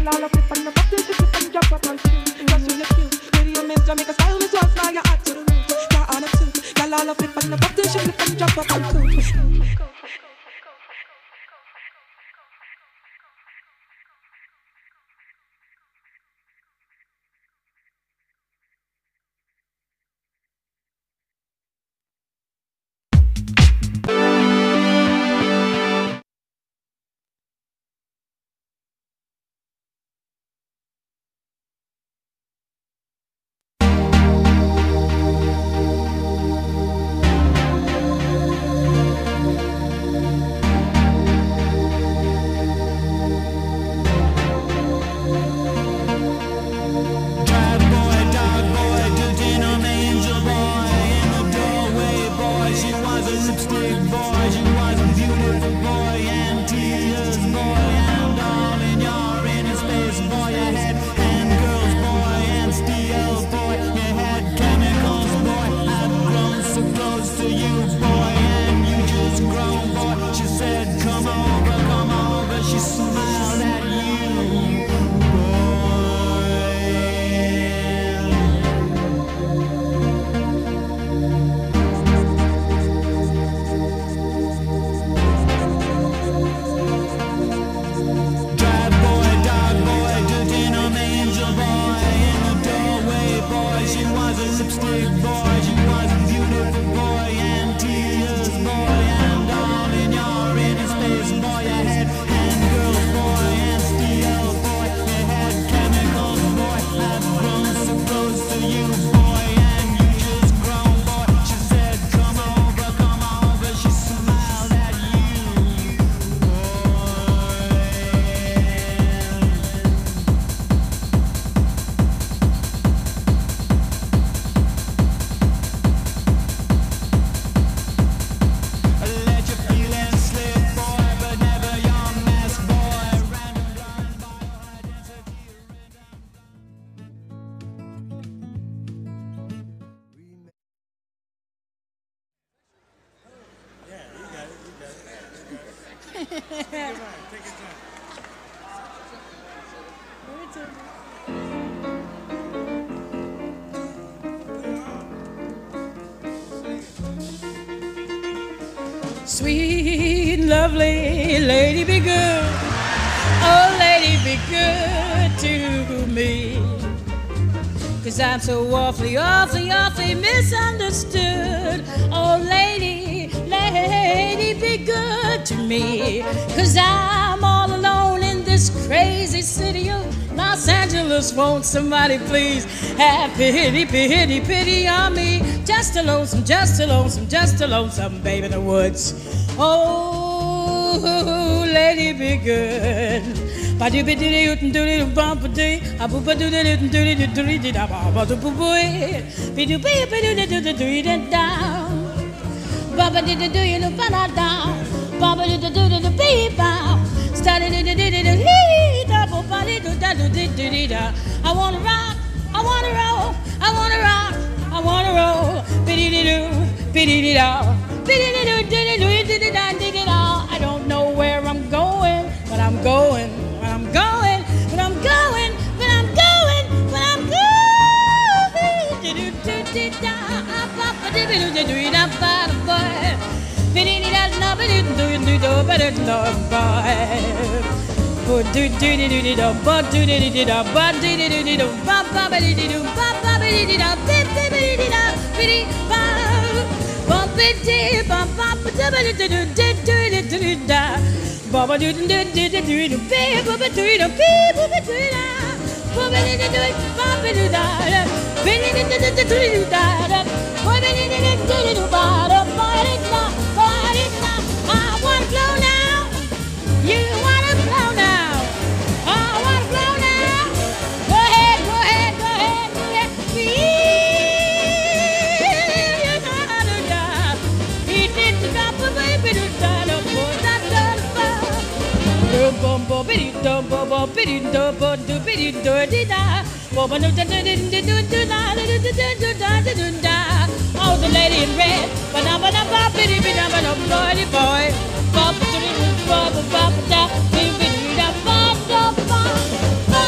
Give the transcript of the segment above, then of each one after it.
all up on the body, she flip and drop up on two. Just you look cute, pretty and Miss Jamaica style, Miss What's now you're hot to the roof. You're on a two, y'all all up on the body, she flip and drop up on two. Sweet, lovely lady, be good. Oh, lady, be good to me. 'Cause I'm so awfully, awfully, awfully misunderstood. Oh, lady, lady, be good to me. 'Cause I'm all alone in this crazy city of Los Angeles. Won't somebody please have pity, pity, pity on me? Just a lonesome, just a lonesome, just a lonesome babe in the woods. Oh, lady, be good. Ba do be do do do do bump do a boo ba do do do do do do do da ba ba do boo boy be do be do do do do do down ba ba do do do you know ba da down ba ba do do do do be ba started do do do do he da ba ba do da do do do da. I wanna rock, I wanna roll, I wanna rock, I wanna roll. Be do do be do da be do do do do da da. I don't know where I'm going, but I'm going. I'm going, but I'm going, but I'm going, but I'm going. Baba do do do do do do do baba do do baba do da baba do do baba do da baba do do do do da baba do do do do baba baba I wanna blow now, you wanna blow now, I wanna blow now. Go ahead, go ahead, go ahead, go ahead. You know how to da. He did the drop of baby do da da da da. Bum bum biddy dum bum bum biddy dum bum do biddy do di da bum bum do do do do do do da do do do do do da. Oh, the lady in red, ba da ba da ba biddy biddy da ba da boy boy, ba ba do do ba ba ba da biddy da ba da ba.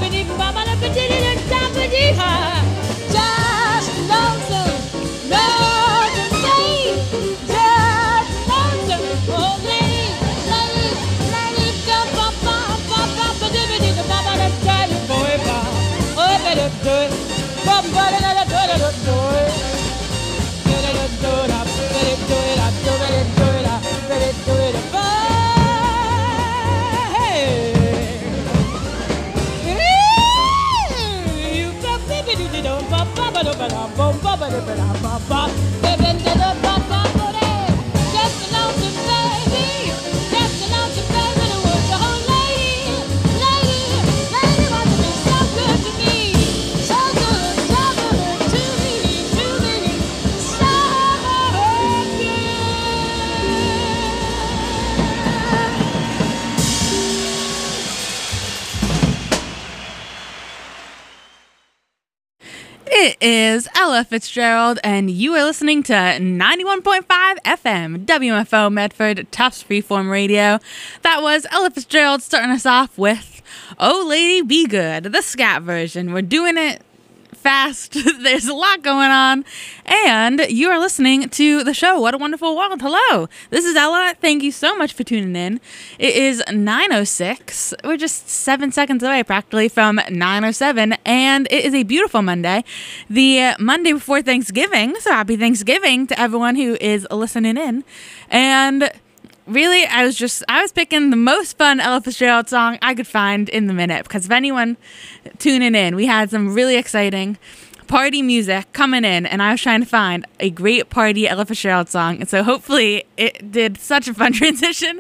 It is Ella Fitzgerald, and you are listening to 91.5 FM, WFO Medford, Tufts Freeform Radio. That was Ella Fitzgerald starting us off with Oh Lady Be Good, the scat version. We're doing it fast. There's a lot going on. And you are listening to the show, What a Wonderful World. Hello, this is Ella. Thank you so much for tuning in. It is 9:06. We're just 7 seconds away practically from 9:07. And it is a beautiful Monday. The Monday before Thanksgiving. So happy Thanksgiving to everyone who is listening in. And really, I was picking the most fun Ella Fitzgerald song I could find in the minute, because if anyone tuning in, we had some really exciting party music coming in, and I was trying to find a great party Ella Fitzgerald song, and so hopefully it did such a fun transition.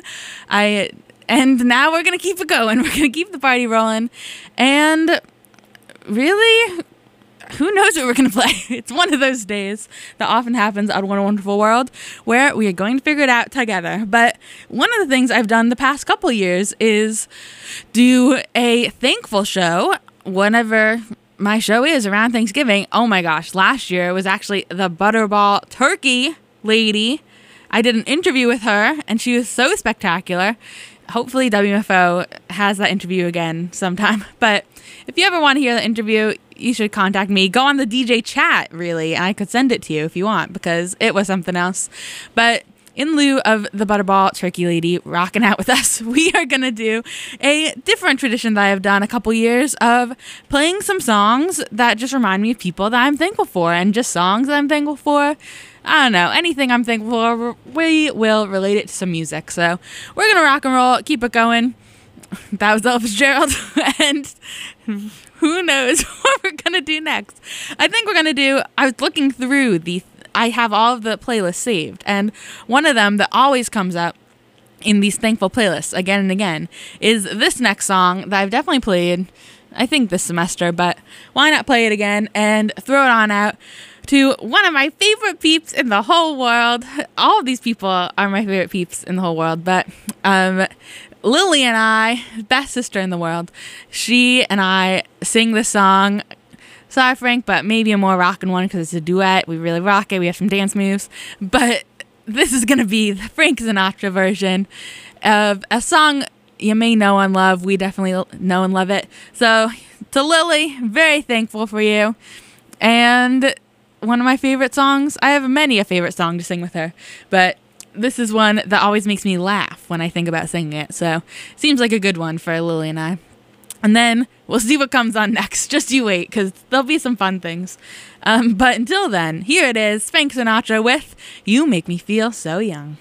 And now we're going to keep it going. We're going to keep the party rolling, and really, who knows what we're going to play? It's one of those days that often happens on What a Wonderful World where we are going to figure it out together. But one of the things I've done the past couple years is do a thankful show whenever my show is around Thanksgiving. Oh my gosh, last year was actually the Butterball Turkey lady. I did an interview with her and she was so spectacular. Hopefully WFO has that interview again sometime. But if you ever want to hear the interview, you should contact me. Go on the DJ chat, really. I could send it to you if you want, because it was something else. But in lieu of the Butterball Turkey lady rocking out with us, we are going to do a different tradition that I've done a couple years of playing some songs that just remind me of people that I'm thankful for, and just songs that I'm thankful for. I don't know, anything I'm thankful for, we will relate it to some music. So we're going to rock and roll, keep it going. That was Ella Fitzgerald, and who knows what we're going to do next. I think we're going to do, I was looking through I have all of the playlists saved, and one of them that always comes up in these thankful playlists again and again is this next song that I've definitely played, I think this semester, but why not play it again and throw it on out to one of my favorite peeps in the whole world. All of these people are my favorite peeps in the whole world, but Lily and I, best sister in the world, she and I sing this song. Sorry, Frank, but maybe a more rockin' one because it's a duet. We really rock it. We have some dance moves. But this is going to be the Frank Sinatra version of a song you may know and love. We definitely know and love it. So to Lily, very thankful for you. And one of my favorite songs. I have many a favorite song to sing with her, but this is one that always makes me laugh when I think about singing it. So seems like a good one for Lily and I. And then we'll see what comes on next. Just you wait, because there'll be some fun things. But until then, here it is, Frank Sinatra with You Make Me Feel So Young.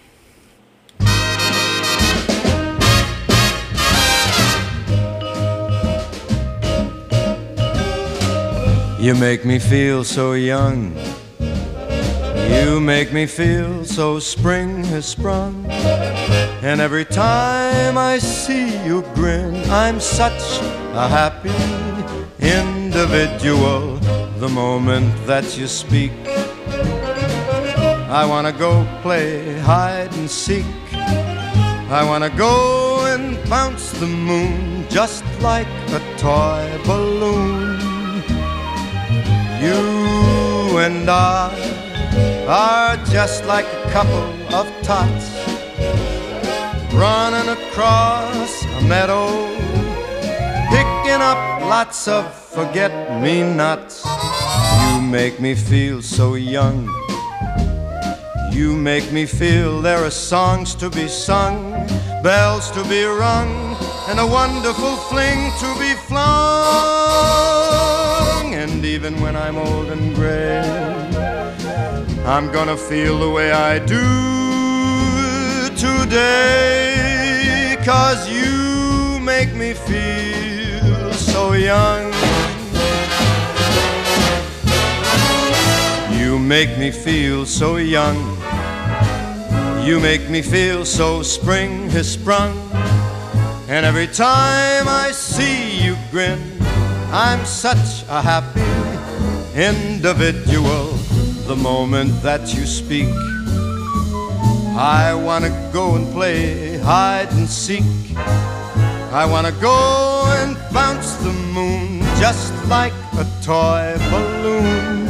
You make me feel so young. You make me feel so spring has sprung. And every time I see you grin, I'm such a happy individual. The moment that you speak, I wanna go play hide and seek. I wanna go and bounce the moon just like a toy balloon. You and I are just like a couple of tots running across a meadow. picking up lots of forget-me-nots. You make me feel so young. You make me feel there are songs to be sung, bells to be rung, and a wonderful fling to be flung. And even when I'm old and gray, I'm gonna feel the way I do today, 'cause you make me feel so young. You make me feel so young. You make me feel so spring has sprung. And every time I see you grin, I'm such a happy individual. The moment that you speak, I wanna go and play hide and seek. I wanna go and bounce the moon just like a toy balloon.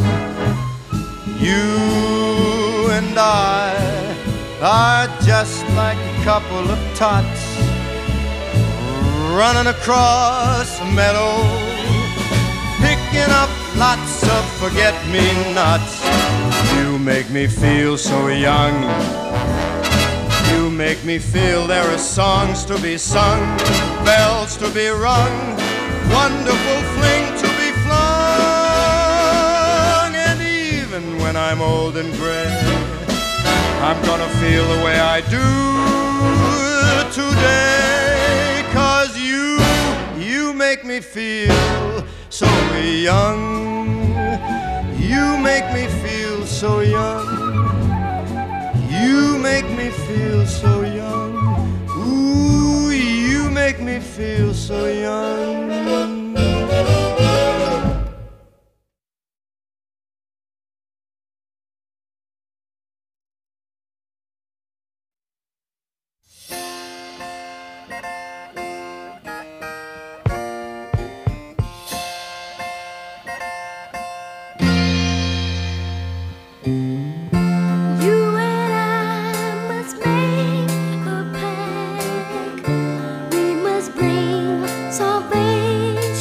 You and I are just like a couple of tots running across a meadow, picking up lots of forget-me-nots. You make me feel so young. You make me feel there are songs to be sung, bells to be rung, wonderful fling to be flung. And even when I'm old and gray, I'm gonna feel the way I do today, 'cause you make me feel so young. You make me feel so young. You make me feel so young. Ooh, you make me feel so young. We must bring salvation.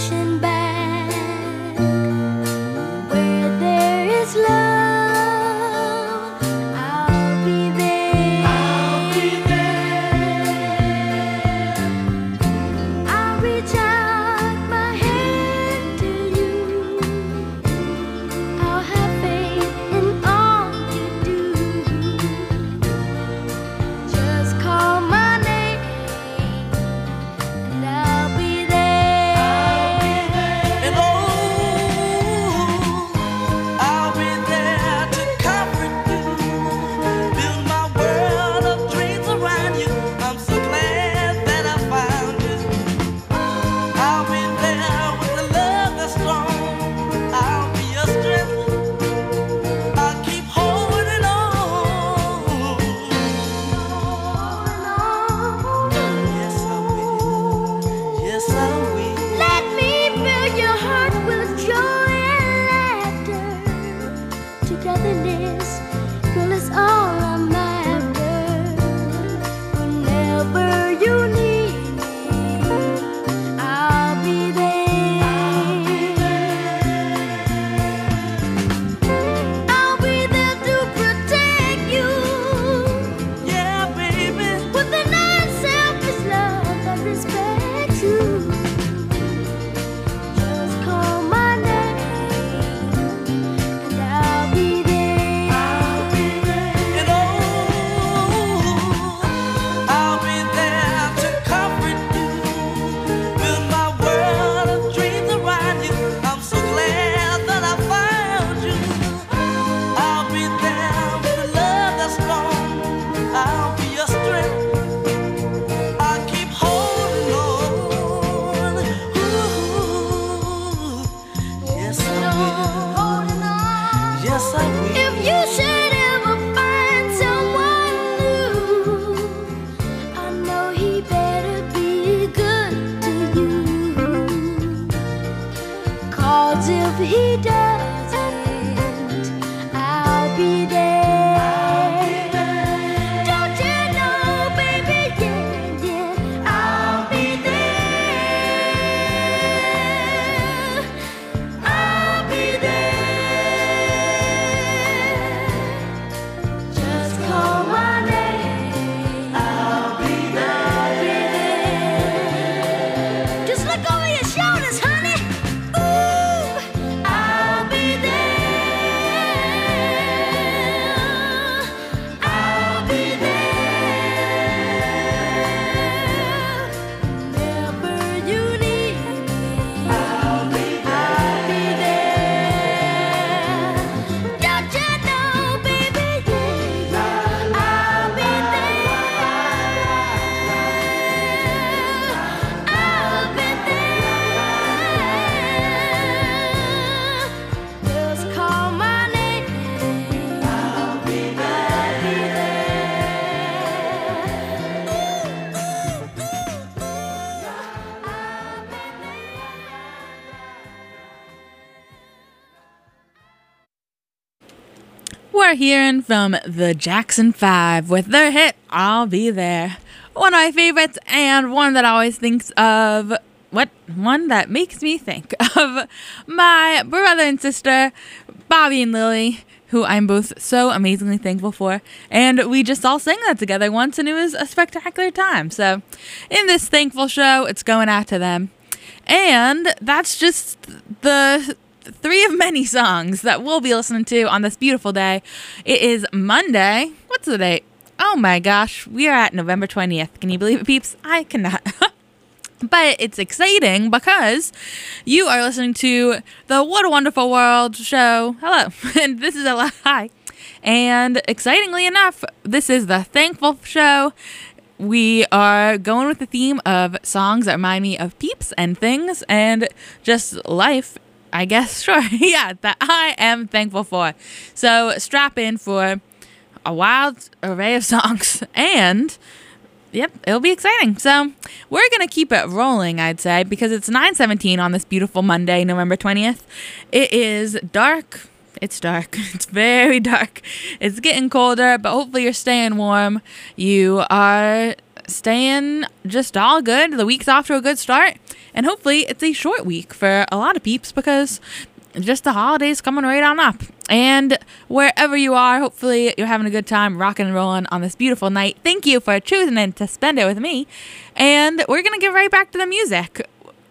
are hearing from the Jackson 5 with their hit, I'll Be There. One of my favorites, and one that always thinks of, one that makes me think of my brother and sister, Bobby and Lily, who I'm both so amazingly thankful for. And we just all sang that together once, and it was a spectacular time. So in this thankful show, it's going out to them. And that's just the three of many songs that we'll be listening to on this beautiful day. It is Monday. What's the date? Oh my gosh, we are at November 20th. Can you believe it, peeps? I cannot. But it's exciting because you are listening to the What a Wonderful World show. Hello. And this is Ella. Hi. And excitingly enough, this is the Thankful show. We are going with the theme of songs that remind me of peeps and things and just life, I guess. Sure. Yeah, that I am thankful for. So strap in for a wild array of songs, and yep, it'll be exciting. So we're going to keep it rolling, I'd say, because it's 9:17 on this beautiful Monday, November 20th. It is dark. It's dark. It's very dark. It's getting colder, but hopefully you're staying warm. You are staying just all good. The week's off to a good start, and hopefully it's a short week for a lot of peeps because just the holidays coming right on up. And wherever you are, hopefully you're having a good time rocking and rolling on this beautiful night. Thank you for choosing to spend it with me. And we're going to get right back to the music.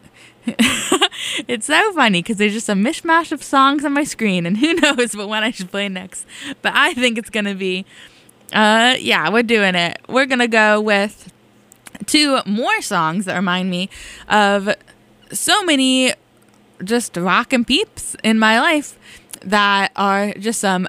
It's so funny because there's just a mishmash of songs on my screen, and who knows what one I should play next. But I think it's going to be, we're doing it. We're going to go with two more songs that remind me of so many just rockin' peeps in my life that are just some,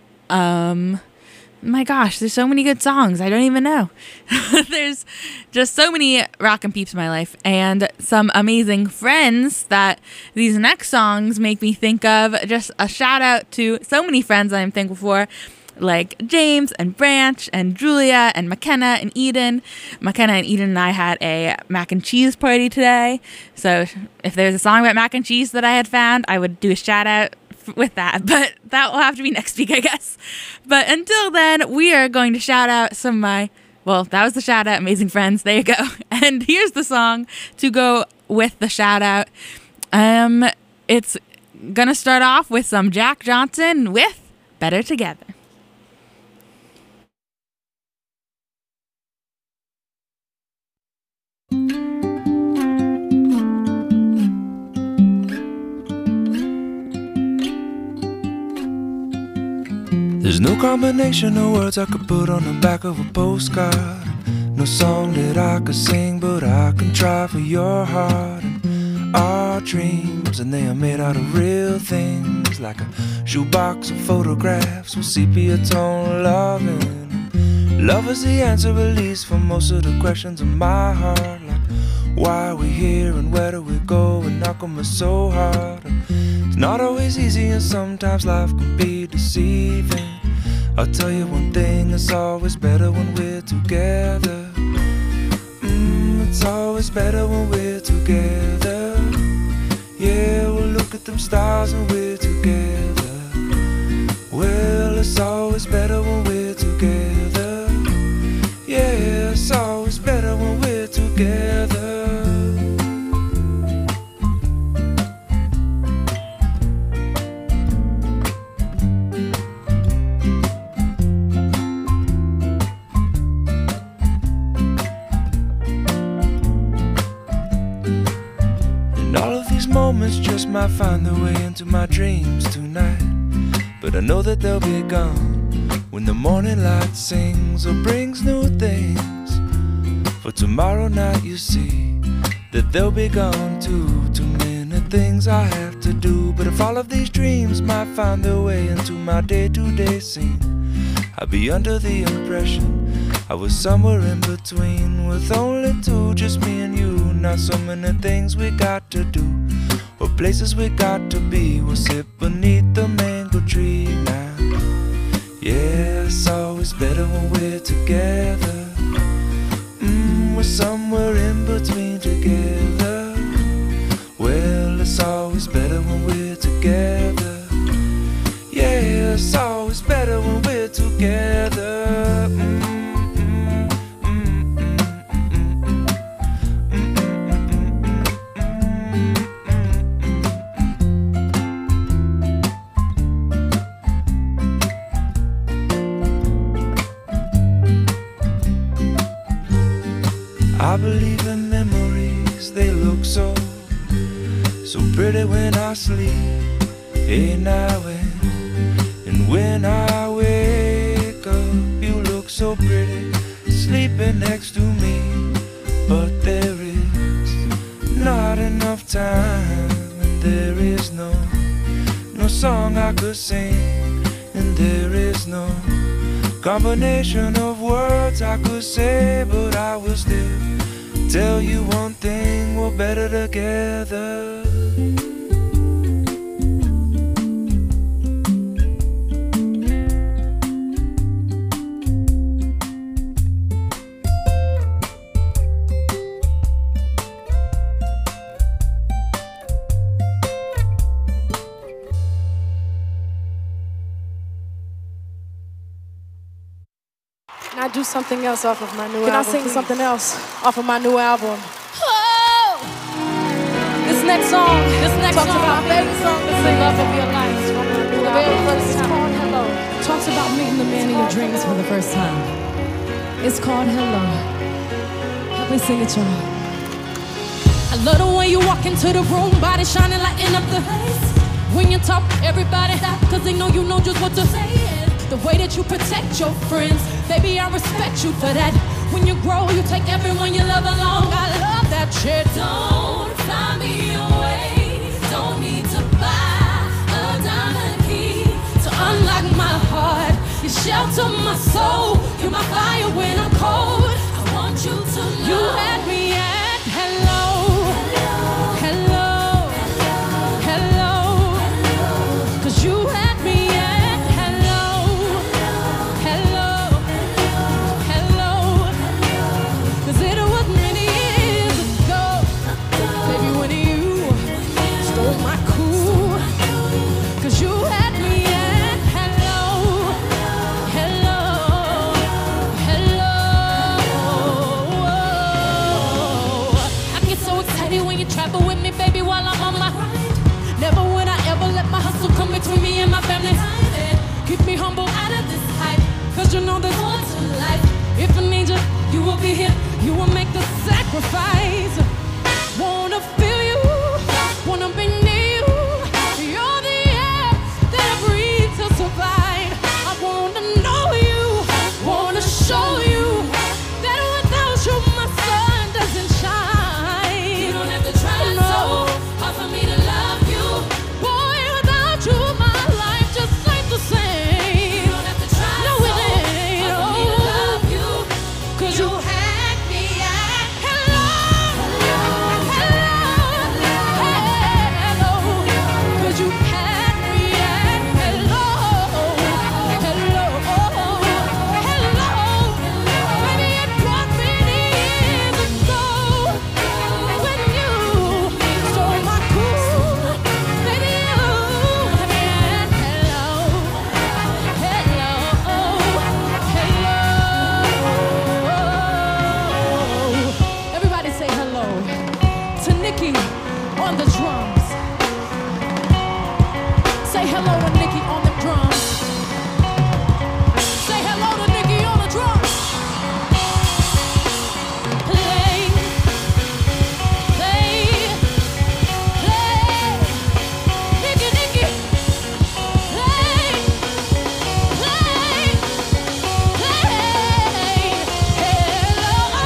my gosh, there's so many good songs. I don't even know. There's just so many rockin' peeps in my life and some amazing friends that these next songs make me think of. Just a shout out to so many friends I'm thankful for, like James and Branch and Julia and McKenna and Eden. McKenna and Eden and I had a mac and cheese party today. So if there's a song about mac and cheese that I had found, I would do a shout out with that. But that will have to be next week, I guess. But until then, we are going to shout out some of my, well, that was the shout out, amazing friends. There you go. And here's the song to go with the shout out. It's gonna start off with some Jack Johnson with Better Together. There's no combination of words I could put on the back of a postcard. No song that I could sing, but I can try for your heart. And our dreams, and they are made out of real things, like a shoebox of photographs with sepia tone loving. Love is the answer, at least, for most of the questions in my heart. Like, why are we here and where do we go, and how come it's so hard? And it's not always easy, and sometimes life can be deceiving. I'll tell you one thing, it's always better when we're together. It's always better when we're together. Yeah, we'll look at them stars when we're together. Well, it's always better when we're together. Yeah, it's always better when we're together. Moments just might find their way into my dreams tonight, but I know that they'll be gone when the morning light sings or brings new things. For tomorrow night you see that they'll be gone too. Too many things I have to do, but if all of these dreams might find their way into my day-to-day scene, I'd be under the impression I was somewhere in between, with only two, just me and you. Not so many things we got to do, or places we got to be. We'll sit beneath the mango tree now. Yeah, it's always better when we're together. We're somewhere in between together. Well, it's always better when we're together. Yeah, it's always better when we're together. I believe in memories, they look so pretty when I sleep. Hey, now and when I wake up, you look so pretty sleeping next to me. But there is not enough time, and there is no song I could sing, and there is no combination of words I could say, but I will still tell you one thing, we're better together. Can I do something else off of my new album? Can I sing something else off of my new album? Oh! This next song talks about my favorite song to sing, Love of Your Life. It's from my new album. It's called Hello. It talks about meeting the man of your dreams for the first time. It's called Hello. Help me sing it, y'all. I love the way you walk into the room, body shining, lighting up the place. When you talk, everybody stop, cause they know you know just what to say. The way that you protect your friends, baby, I respect you for that. When you grow, you take everyone you love along. I love that shit. Don't fly me away. Don't need to buy a diamond key to unlock my heart. You shelter my soul. You're my fire when I'm cold. I want you to know you had me at hello. Hello. Hello. Hello. Cause you had me at hello. Hello. Hello. Cause it was many years ago, baby, when you stole my cool. Cause you had me at hello. Hello. Hello. I get so excited when you travel with me, baby, while I'm on my ride. Never would I ever let my hustle come between me and my family. Keep me humble out of this hype, cause you know there's more to life. If I need you, you will be here. You will make the sacrifice. Wanna feel you, wanna be near you. You're the air that I breathe to survive. I wanna know you, wanna show you that without you my sun doesn't shine. You don't have to try so hard for me to love you. Boy, without you my life just ain't the same. You don't have to try no, so it ain't hard for me to love you. Cause you had me at hello. Hello. Cause you had me at hello. Hello. Baby, it was many years ago when you stole my cool. Baby, you had me at hello. Everybody say hello to Nikki on the drums. Say hello to Nikki on the drums. Say hello to Nikki on the drums. Play, play, play. Nikki, Nikki. Play, play, play. Hello.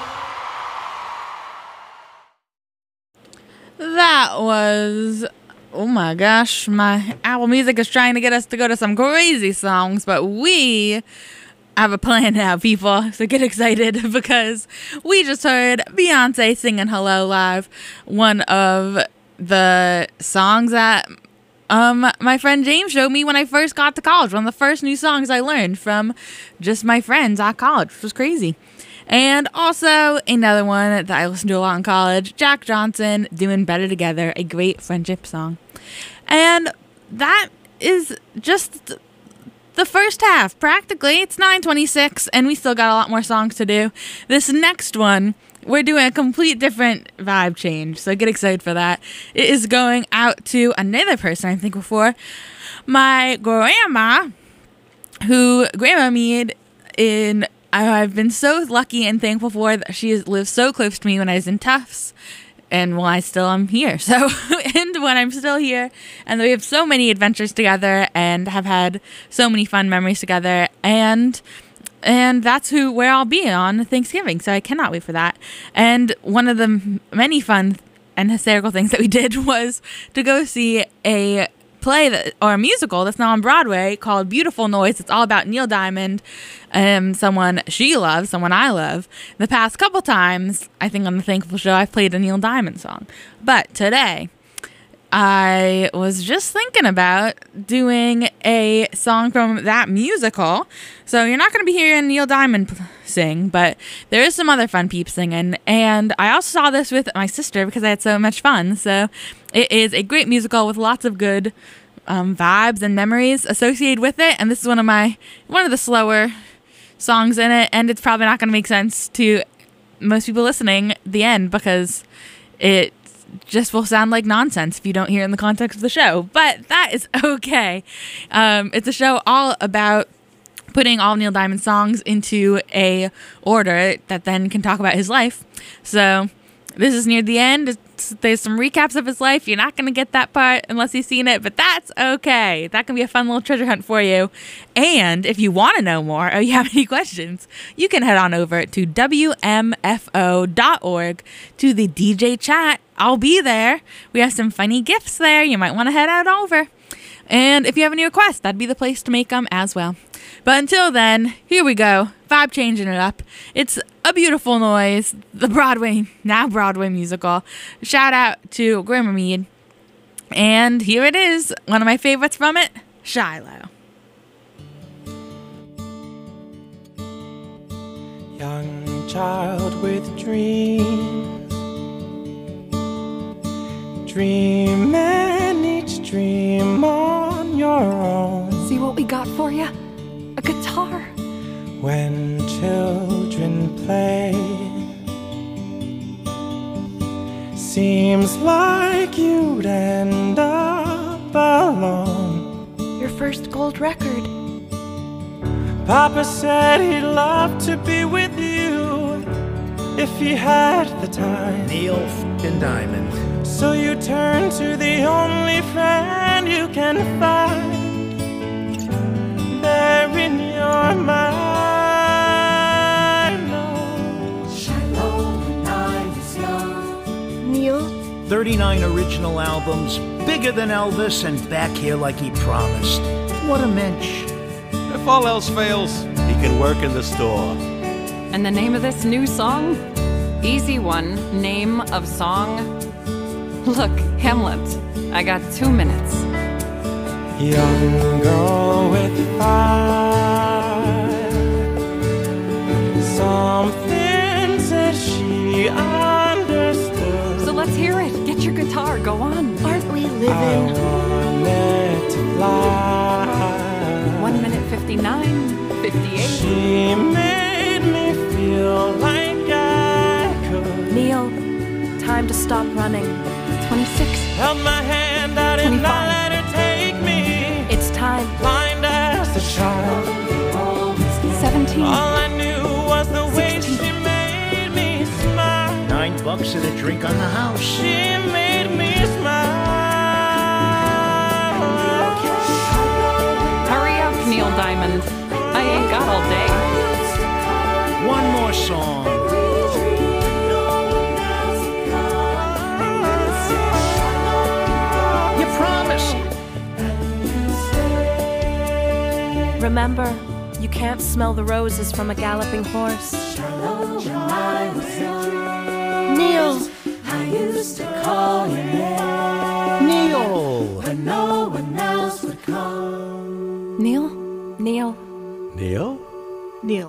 That was Oh my gosh, my Apple Music is trying to get us to go to some crazy songs, but we have a plan now, people. So get excited because we just heard Beyonce singing Hello live, one of the songs that my friend James showed me when I first got to college. One of the first new songs I learned from just my friends at college, which was crazy. And also another one that I listened to a lot in college, Jack Johnson, Doing Better Together, a great friendship song. And that is just the first half. Practically, it's 9:26, and we still got a lot more songs to do. This next one, we're doing a complete different vibe change, so get excited for that. It is going out to another person I think before, my grandma, who Grandma Mead in... I've been so lucky and thankful for that she has lived so close to me when I was in Tufts and while I still am here. So, and when I'm still here, and we have so many adventures together and have had so many fun memories together, and that's where I'll be on Thanksgiving. So I cannot wait for that. And one of the many fun and hysterical things that we did was to go see a play or a musical that's now on Broadway called Beautiful Noise. It's all about Neil Diamond, someone she loves, someone I love. The past couple times, I think on the Thankful Show, I've played a Neil Diamond song. But today, I was just thinking about doing a song from that musical. So you're not going to be hearing Neil Diamond sing, but there is some other fun peeps singing. And I also saw this with my sister because I had so much fun. So it is a great musical with lots of good vibes and memories associated with it. And this is one of the slower songs in it. And it's probably not going to make sense to most people listening at the end because it just will sound like nonsense if you don't hear it in the context of the show. But that is okay. It's a show all about putting all Neil Diamond songs into a order that then can talk about his life. So this is near the end. There's some recaps of his life. You're not going to get that part unless you've seen it, but that's okay. That can be a fun little treasure hunt for you. And if you want to know more or you have any questions, you can head on over to WMFO.org to the DJ chat. I'll be there. We have some funny gifts there. You might want to head out over. And if you have any requests, that'd be the place to make them as well. But until then, here we go. Vibe changing it up. It's A Beautiful Noise, the now Broadway musical. Shout out to Grandma Mead. And here it is, one of my favorites from it, Shiloh. Young child with dreams, dream and each dream on your own. See what we got for you? A guitar. When children play, seems like you'd end up alone. Your first gold record. Papa said he'd love to be with you if he had the time. Neil f***ing Diamond. So you turn to the only friend you can find there in your mind. Shiloh, night is young. Neil? 39 original albums, bigger than Elvis, and back here like he promised. What a mensch. If all else fails, he can work in the store. And the name of this new song? Easy one. Name of song? Look, Hamlet. I got 2 minutes. Young girl with fire, something said she understood. So let's hear it. Get your guitar. Go on. Aren't we living? I wanted to fly. 1 minute 59, 58. She made me feel like I could. Neil, time to stop running. 26. Held my hand out and I let her take me. It's time. Blind as a child. 17. All I knew was the way she made me smile. $9 and a drink on the house. She made me smile. Hurry up, Neil Diamond. I ain't got all day. One more song. You promised Remember, you can't smell the roses from a galloping horse. Neil. I used to call your name. Neil. When no one else would call. Neil? Neil? Neil? Neil.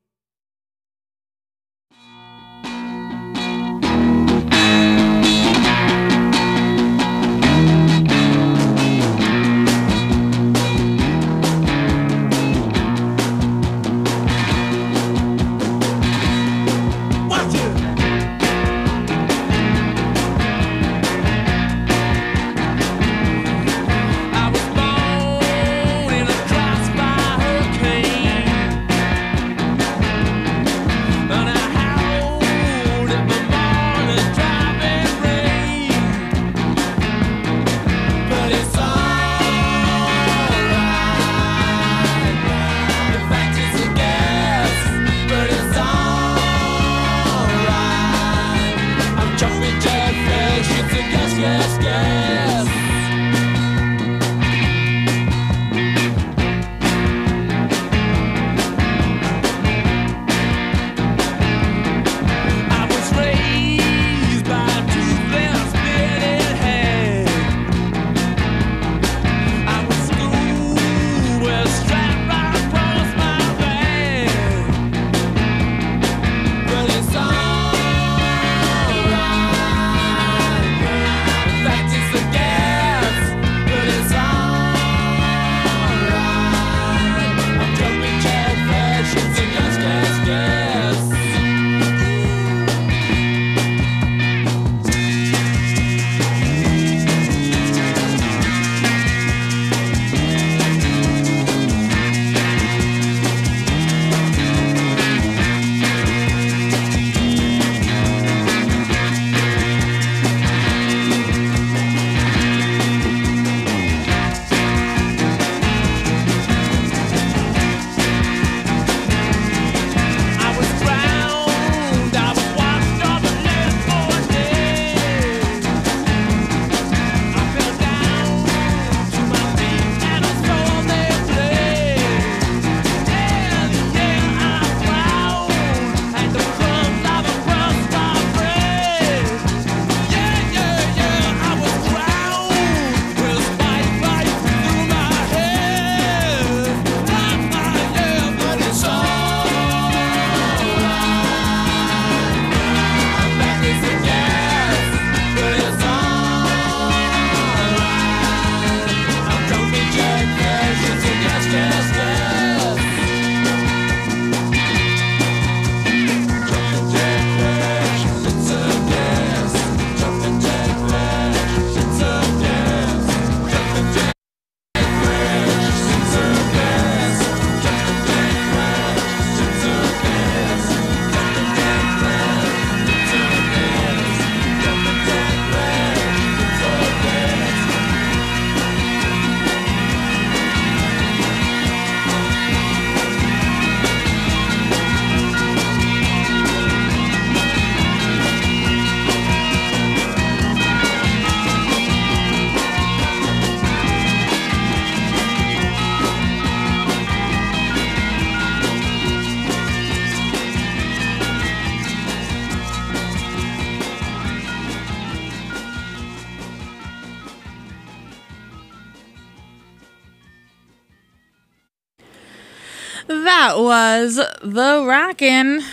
That was the rockin'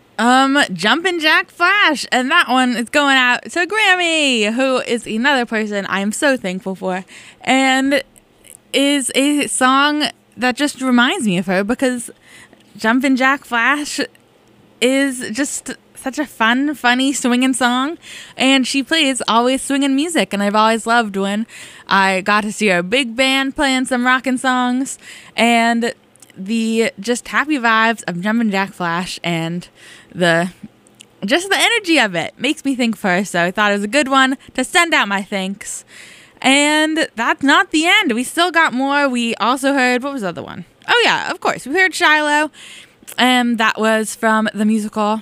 Jumpin' Jack Flash, and that one is going out to Grammy, who is another person I am so thankful for, and is a song that just reminds me of her, because Jumpin' Jack Flash is just such a fun, funny, swinging song, and she plays always swinging music, and I've always loved when I got to see her big band playing some rockin' songs, and the just happy vibes of Jumpin' Jack Flash and the energy of it makes me think of her, so I thought it was a good one to send out my thanks. And that's not the end. We still got more. We also heard, what was the other one? Oh yeah, of course. We heard Shiloh. That was from the musical.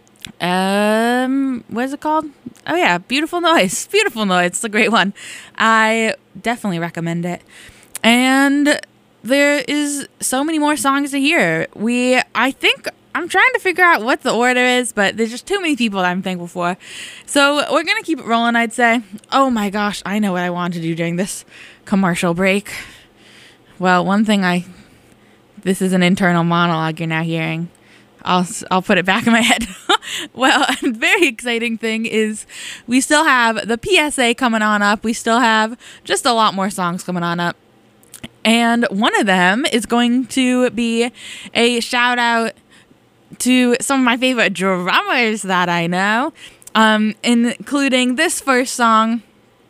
What is it called? Oh yeah, Beautiful Noise. Beautiful Noise. It's a great one. I definitely recommend it. And there is so many more songs to hear. I think I'm trying to figure out what the order is, but there's just too many people that I'm thankful for. So we're going to keep it rolling, I'd say. Oh my gosh, I know what I want to do during this commercial break. Well, this is an internal monologue you're now hearing. I'll put it back in my head. Well, a very exciting thing is we still have the PSA coming on up. We still have just a lot more songs coming on up. And one of them is going to be a shout out to some of my favorite drummers that I know, including this first song.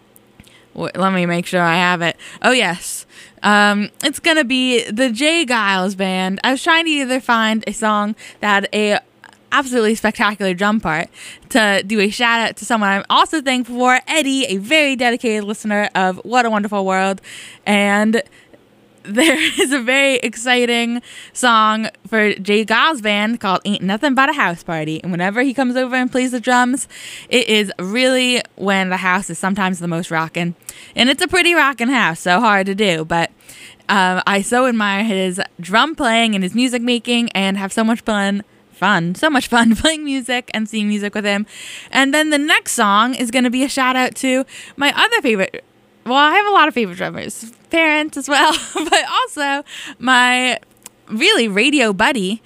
Let me make sure I have it. Oh, yes. It's going to be the J. Geils Band. I was trying to either find a song that had a absolutely spectacular drum part to do a shout out to someone I'm also thankful for, Eddie, a very dedicated listener of What a Wonderful World. And there is a very exciting song for J. Geils Band called Ain't Nothing But a House Party. And whenever he comes over and plays the drums, it is really when the house is sometimes the most rockin'. And it's a pretty rockin' house, so hard to do. But I so admire his drum playing and his music making and have so much fun playing music and seeing music with him. And then the next song is going to be a shout out to my other favorite. Well, I have a lot of favorite drummers, parents as well, but also my really radio buddy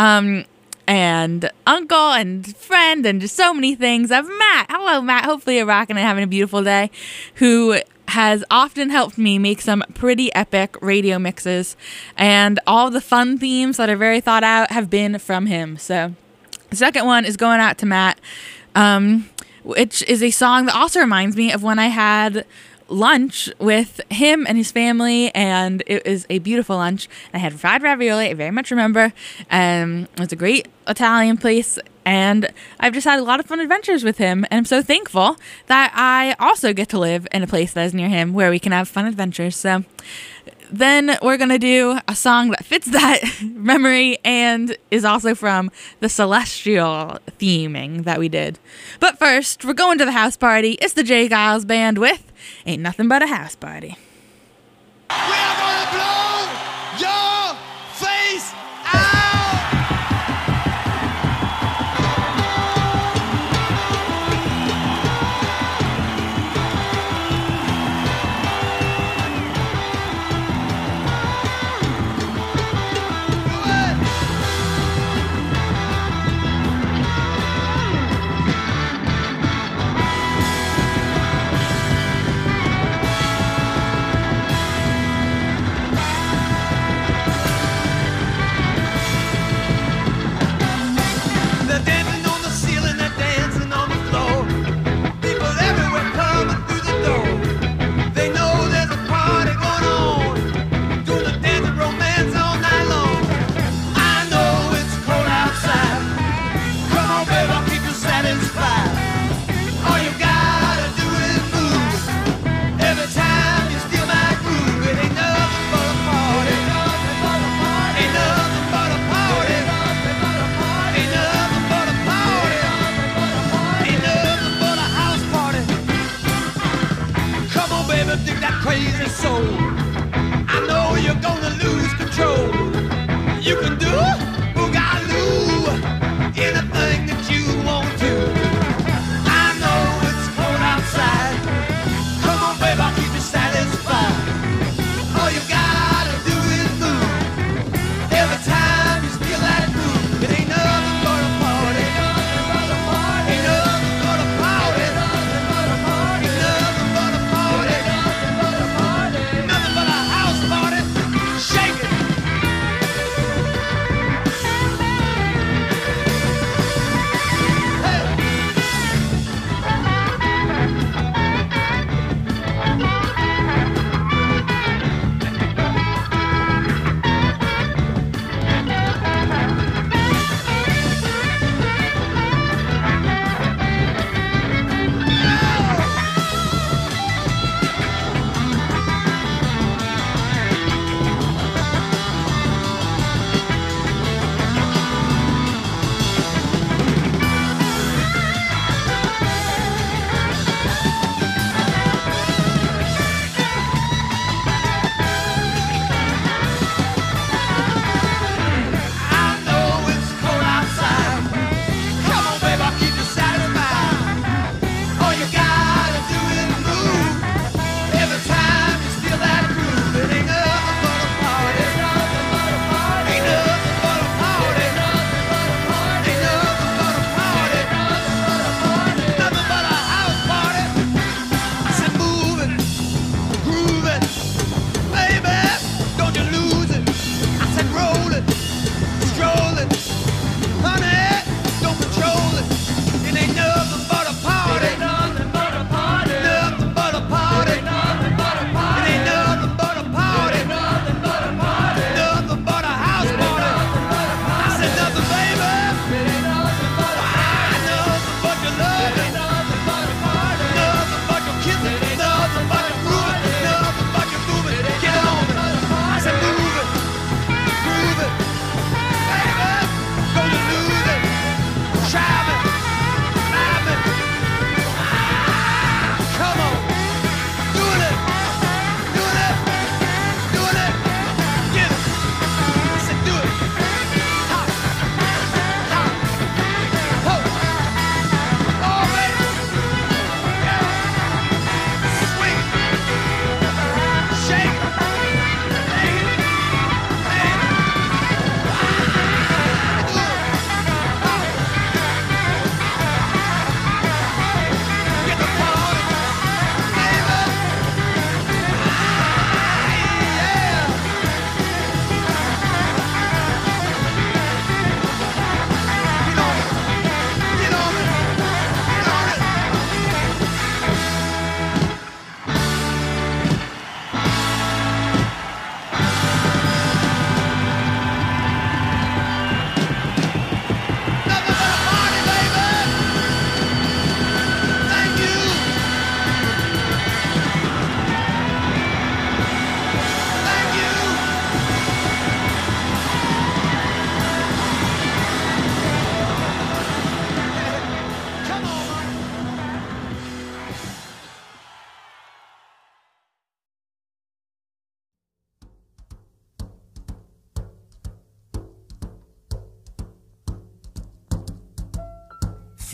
and uncle and friend and just so many things of Matt. Hello, Matt. Hopefully you're rocking and having a beautiful day, who has often helped me make some pretty epic radio mixes. And all the fun themes that are very thought out have been from him. So the second one is going out to Matt, which is a song that also reminds me of when I had lunch with him and his family, and it was a beautiful lunch. I had fried ravioli, I very much remember. It was a great Italian place, and I've just had a lot of fun adventures with him, and I'm so thankful that I also get to live in a place that is near him where we can have fun adventures. So then we're going to do a song that fits that memory and is also from the Celestial theming that we did. But first, we're going to the house party. It's the J. Geils Band with Ain't Nothing But a House Party. We are gonna blow your face out! Crazy soul, I know you're gonna lose control. You can do boogaloo, anything that you want to. I know it's cold outside. Come on, babe, I'll keep you satisfied. All you gotta do is move. Every time you feel that groove, it ain't nothing but a party. Ain't nothing but a party. Ain't nothing but a party. Nothing but a house party. Shake it.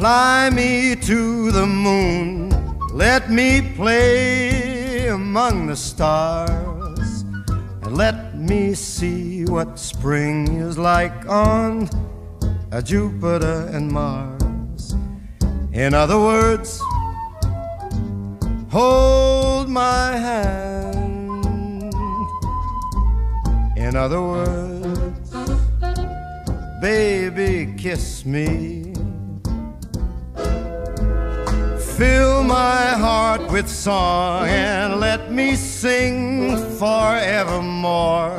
Fly me to the moon, let me play among the stars, and let me see what spring is like on Jupiter and Mars. In other words, hold my hand. In other words, baby, kiss me. Fill my heart with song and let me sing forevermore.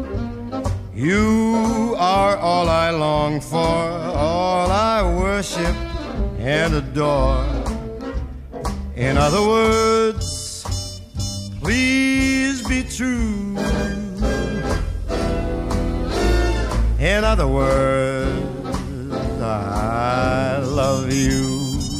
You are all I long for, all I worship and adore. In other words, please be true. In other words, I love you.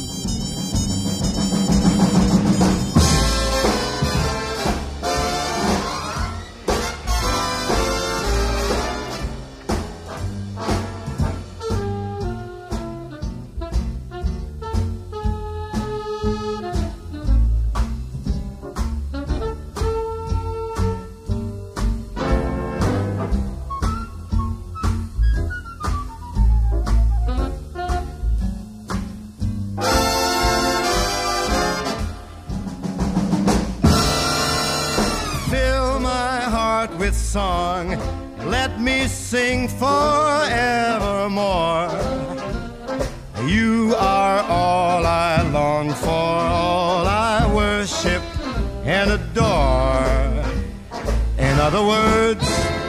Song, let me sing forevermore. You are all I long for, all I worship and adore. In other words,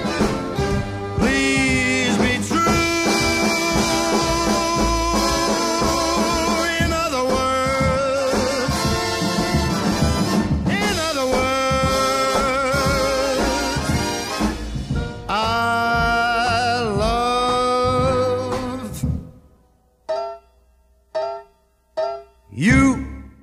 please be true. In other words, I love you.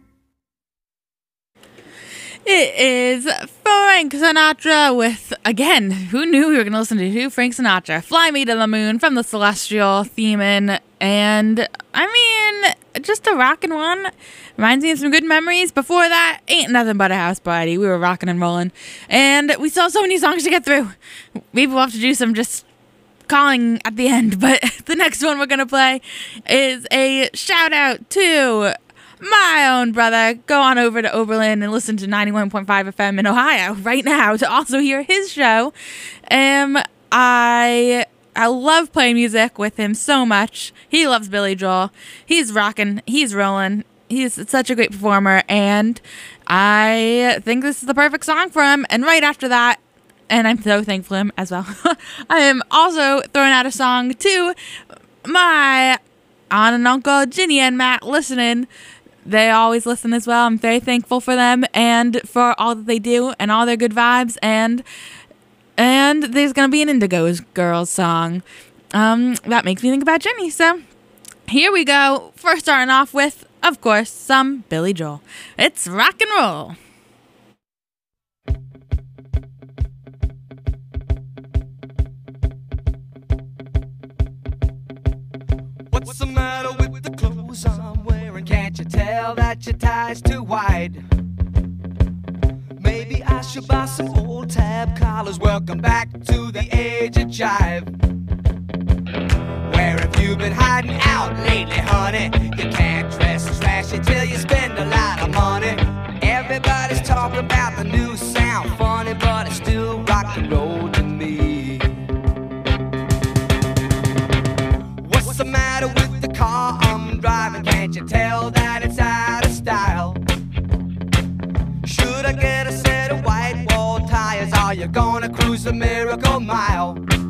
It is Frank Sinatra with, again, who knew we were going to listen to Frank Sinatra? Fly Me to the Moon from the Celestial Themin'. And, I mean, just a rockin' one. Reminds me of some good memories. Before that, Ain't Nothing But a House Party. We were rocking and rolling. And we still have so many songs to get through. Maybe we'll have to do some just calling at the end. But the next one we're going to play is a shout out to my own brother. Go on over to Oberlin and listen to 91.5 FM in Ohio right now to also hear his show. I love playing music with him so much. He loves Billy Joel. He's rocking. He's rolling. He's such a great performer, and I think this is the perfect song for him. And right after that, and I'm so thankful for him as well, I am also throwing out a song to my aunt and uncle, Ginny and Matt, listening. They always listen as well. I'm very thankful for them and for all that they do and all their good vibes. And there's going to be an Indigo Girls song. That makes me think about Jenny. So here we go. First starting off with, of course, some Billy Joel. It's rock and roll. What's the matter with the clothes I'm wearing? Can't you tell that your tie's too wide? Maybe I should buy some old tab collars. Welcome back to the age of jive. Where have you been hiding out lately, honey? You can't dress as flashy till you spend a lot of money. Everybody's talking about the new sound, funny, but it's still rock and roll to me. What's the matter with the car I'm driving? Can't you tell that it's out of style? Should I get a set of white wall tires? Are you gonna cruise the Miracle Mile?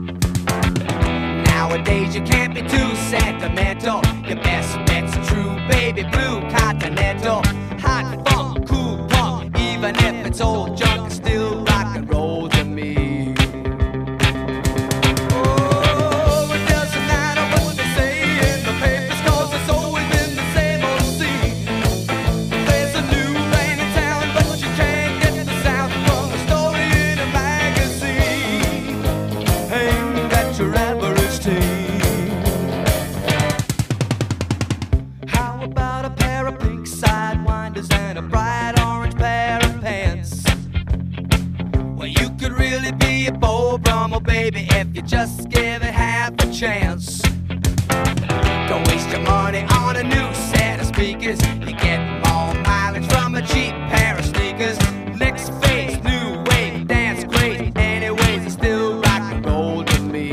Nowadays you can't be too sentimental. Your best bet's a true baby blue Continental. Hot funk, cool punk, even if it's old junk, it's still rock and roll to me. Oh, it doesn't matter what they say in the papers, 'cause it's always been the same old scene. There's a new rain in town, but you can't get the sound from a story in a magazine. Ain't that your average teen? How chance. Don't waste your money on a new set of speakers. You get more mileage from a cheap pair of sneakers. Next phase, new wave, dance great. Anyways, it's still rock and roll to me.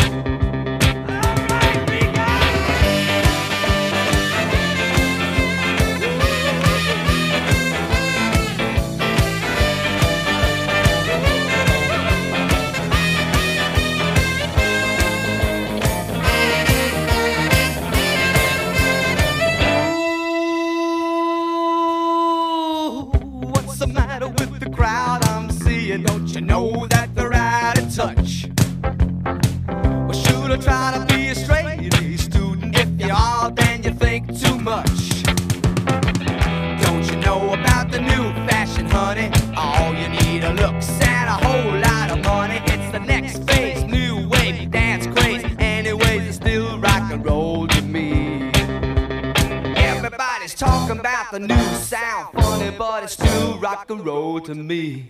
What's the matter with the crowd I'm seeing? Don't you know that they're out of touch? Well, should I try to be a straight A student? If you are, then you think too much. Don't you know about the new fashion, honey? All you need are looks and a whole lot of money. It's the next phase, new wave, dance craze. Anyways, it's still rock and roll to me. Everybody's talking about the new sound, funny, but it's still rock and roll to me.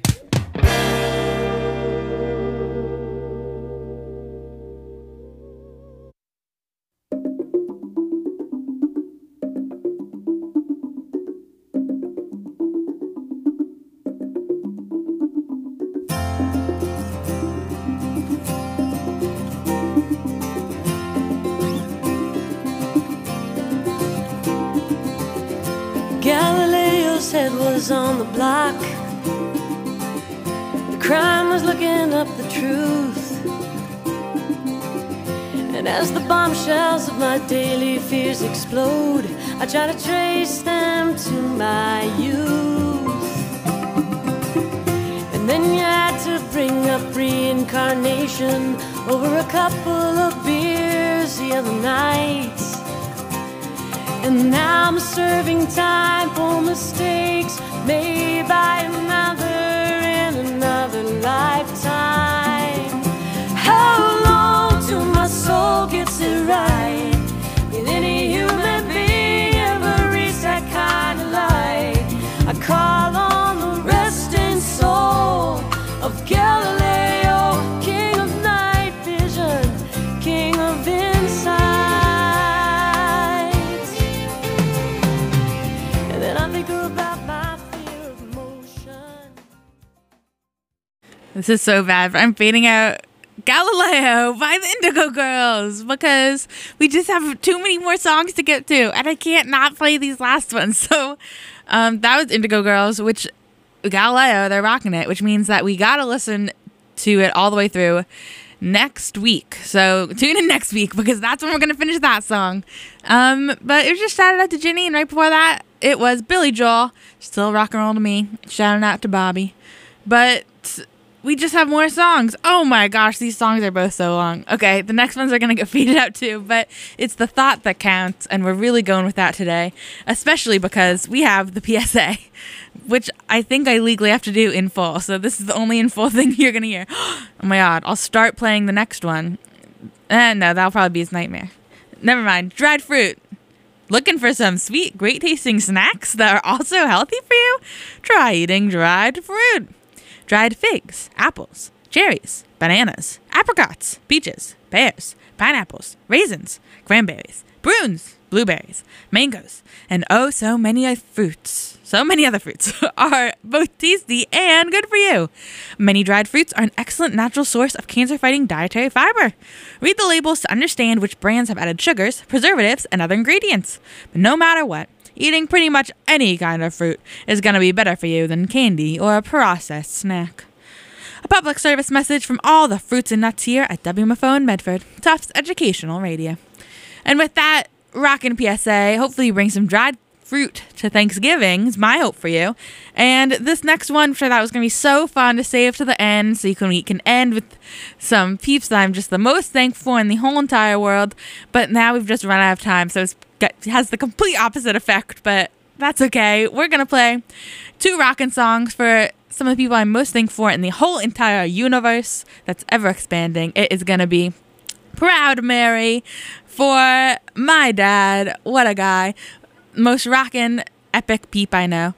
Galileo's head was on the block. The crime was looking up the truth. And as the bombshells of my daily fears explode, I try to trace them to my youth. And then you had to bring up reincarnation over a couple of beers the other night. And now I'm serving time for mistakes made by another in another lifetime. How long till my soul gets it right? Will any human being ever reach that kind of light? I call on the resting soul of Galileo, king of night vision, king of insight. This is so bad, but I'm fading out Galileo by the Indigo Girls because we just have too many more songs to get to, and I can't not play these last ones. So that was Indigo Girls, which Galileo, they're rocking it, which means that we got to listen to it all the way through next week. So tune in next week because that's when we're going to finish that song. But it was just shouted out to Ginny, and right before that, it was Billy Joel, still rock and roll to me, shouting out to Bobby. But we just have more songs. Oh my gosh, these songs are both so long. Okay, the next ones are going to get faded out too, but it's the thought that counts, and we're really going with that today, especially because we have the PSA, which I think I legally have to do in full, so this is the only in full thing you're going to hear. Oh my god, I'll start playing the next one. No, that'll probably be his nightmare. Never mind. Dried fruit. Looking for some sweet, great tasting snacks that are also healthy for you? Try eating dried fruit. Dried figs, apples, cherries, bananas, apricots, peaches, pears, pineapples, raisins, cranberries, prunes, blueberries, mangoes, and oh so many other fruits. So many other fruits are both tasty and good for you. Many dried fruits are an excellent natural source of cancer-fighting dietary fiber. Read the labels to understand which brands have added sugars, preservatives, and other ingredients. But no matter what, eating pretty much any kind of fruit is going to be better for you than candy or a processed snack. A public service message from all the fruits and nuts here at WMFO in Medford, Tufts Educational Radio. And with that rockin' PSA, hopefully you bring some dried fruit to Thanksgiving is my hope for you. And this next one, which I thought was going to be so fun to save to the end so we can end with some peeps that I'm just the most thankful for in the whole entire world. But now we've just run out of time, so it has the complete opposite effect, but that's okay. We're going to play two rockin' songs for some of the people I'm most thankful for in the whole entire universe that's ever expanding. It is going to be Proud Mary for my dad. What a guy. Most rockin' epic peep I know.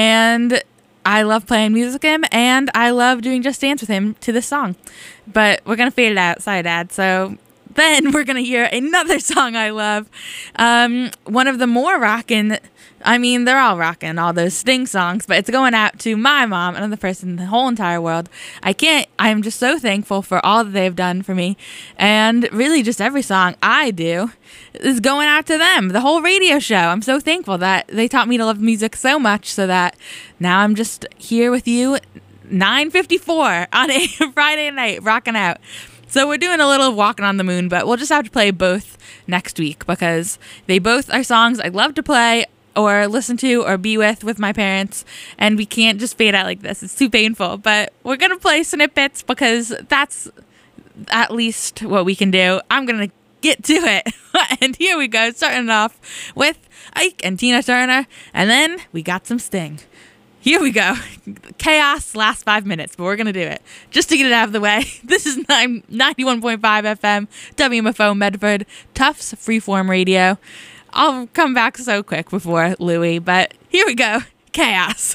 And I love playing music with him, and I love doing Just Dance with him to this song. But we're going to fade it out. Sorry, Dad. So then we're going to hear another song I love. One of the more rockin', I mean, they're all rockin', all those Sting songs, but it's going out to my mom, another person in the whole entire world. I'm just so thankful for all that they've done for me. And really just every song I do is going out to them, the whole radio show. I'm so thankful that they taught me to love music so much so that now I'm just here with you 9:54 on a Friday night, rocking out. So we're doing a little Walking on the Moon, but we'll just have to play both next week because they both are songs I love to play or listen to or be with my parents, and we can't just fade out like this. It's too painful, but we're going to play snippets because that's at least what we can do. I'm going to get to it. And here we go, starting off with Ike and Tina Turner, and then we got some Sting. Here we go. Chaos last 5 minutes, but we're going to do it. Just to get it out of the way, this is 91.5 FM, WMFO Medford, Tufts Freeform Radio. I'll come back so quick before Louie, but here we go. Chaos.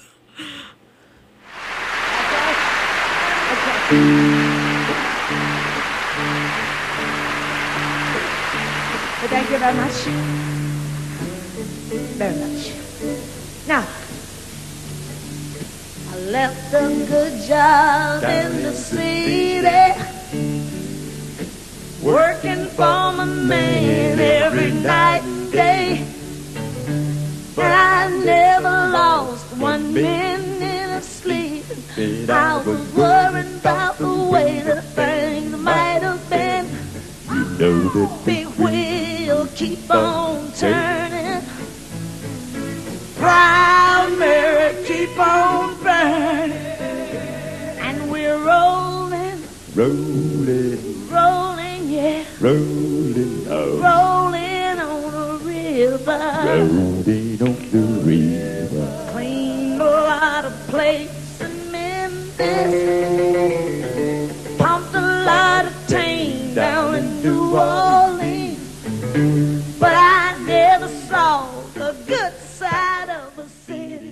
Thank you very much. Very much. Now, I left a good job in the city, working for my man every night and day. And I never lost 1 minute of sleep. I was worried about the way that things might have been. Big wheel keep on turning, Proud Mary keep on burning, and we're rolling, yeah, rolling on a river, cleaned a lot of plates in Memphis, pumped a lot of tame down in New Orleans, but I never saw the good side of a city.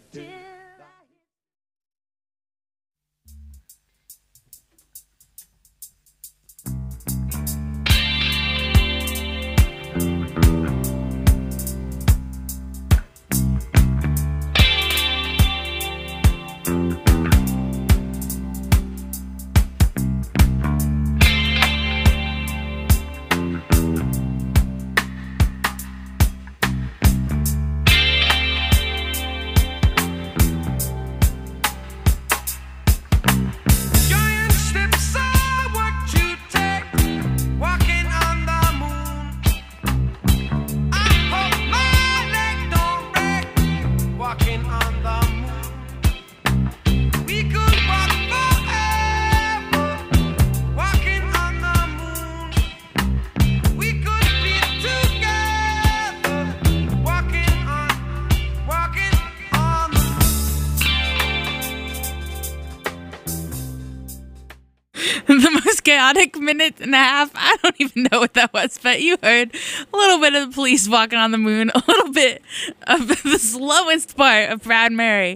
Chaotic minute and a half. I don't even know what that was, but you heard a little bit of the Police Walking on the Moon, a little bit of the slowest part of Proud Mary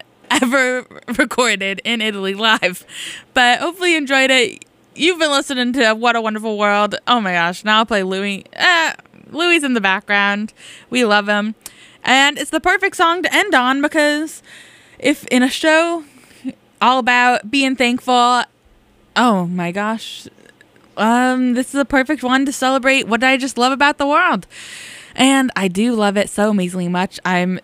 ever recorded in Italy live. But hopefully you enjoyed it. You've been listening to What a Wonderful World. Oh my gosh, now I'll play Louie. Louie's in the background. We love him. And it's the perfect song to end on because if in a show all about being thankful, oh my gosh, this is a perfect one to celebrate what I just love about the world. And I do love it so amazingly much. I'm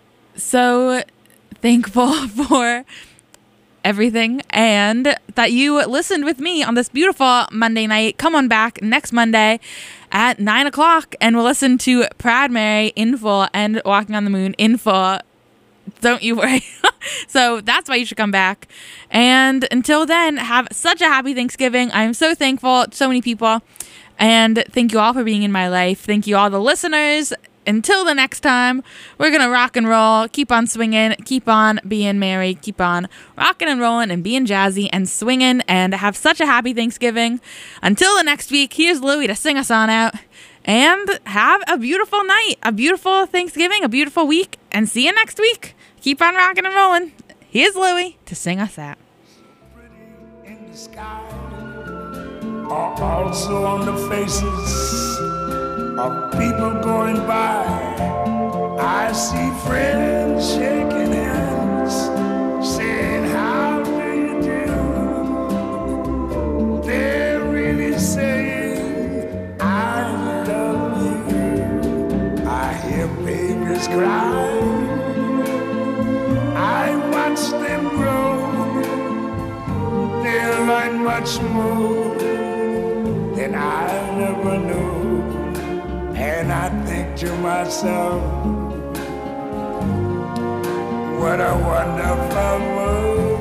so thankful for everything and that you listened with me on this beautiful Monday night. Come on back next Monday at 9 o'clock and we'll listen to Proud Mary in full and Walking on the Moon in full. Don't you worry. So that's why you should come back. And until then, have such a happy Thanksgiving. I'm so thankful to so many people. And thank you all for being in my life. Thank you all the listeners. Until the next time, we're going to rock and roll. Keep on swinging. Keep on being merry. Keep on rocking and rolling and being jazzy and swinging. And have such a happy Thanksgiving. Until the next week, here's Louie to sing us on out. And have a beautiful night, a beautiful Thanksgiving, a beautiful week. And see you next week. Keep on rocking and rolling. Here's Louie to sing us out. In the sky, are also on the faces of people going by. I see friends shaking hands, saying, how do you do? They're really saying, I love you. I hear babies cry, I watch them grow. They'll learn much more than I never knew. And I think to myself, what a wonderful world.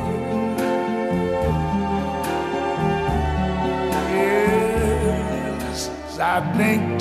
Yes, I think